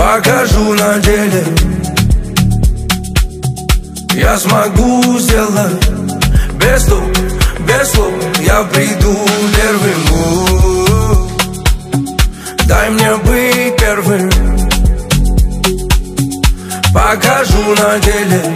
покажу на деле. Я смогу сделать без слов, я приду первым. Дай мне быть первым, покажу на деле.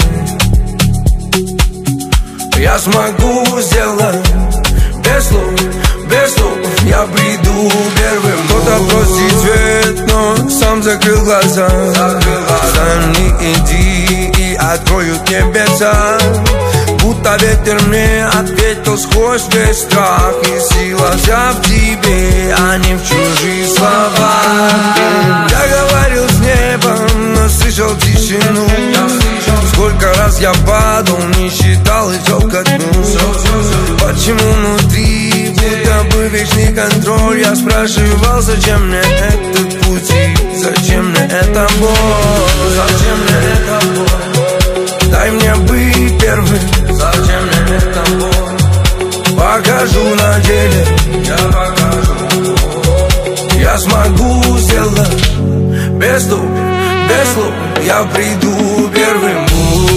Я смогу сделать без слов, я приду первым. Кто-то просит свет, но сам закрыл глаза. Сами иди и откроют небеса. Будто ветер мне ответил сквозь весь страх. И сила вся в тебе, а не в чужих словах. Я говорил с небом, но слышал тишину. Сколько раз я падал, не считал и шел ко дну. Почему внутри будто бы вечный контроль? Я спрашивал, зачем мне этот путь и зачем мне эта боль? Зачем мне эта боль? Дай мне быть первым. Зачем мне эта боль? Покажу на деле. Я покажу. Я смогу сделать без слов, я приду первым.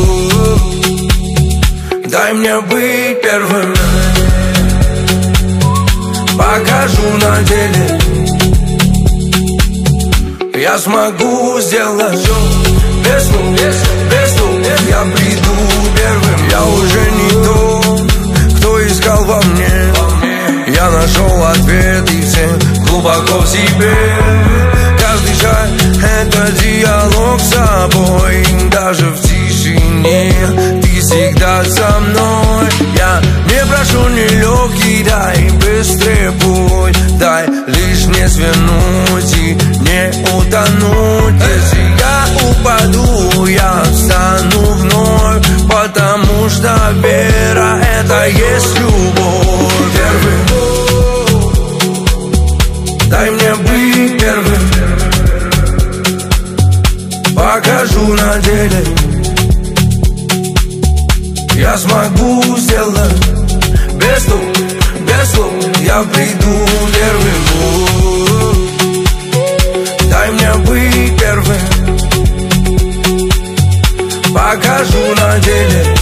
Дай мне быть первым. Покажу на деле. Я смогу сделать без слов, я приду первым. Я уже не тот, кто искал во мне. Я нашел ответ и все глубоко в себе. Каждый шаг — это диалог с собой. Даже в тишине ты всегда со мной. Я не прошу нелегкий, дай быстрее путь. Дай лишь не свернуть и не утонуть. Если я упаду, я встану вновь, потому что вера — это есть любовь. Первым. Дай мне быть первым. Покажу на деле. Я смогу сделать без слов, я приду первым. Дай мне быть первым. Покажу на деле.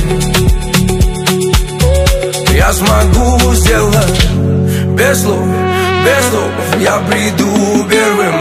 Я смогу сделать без слов, я приду первым.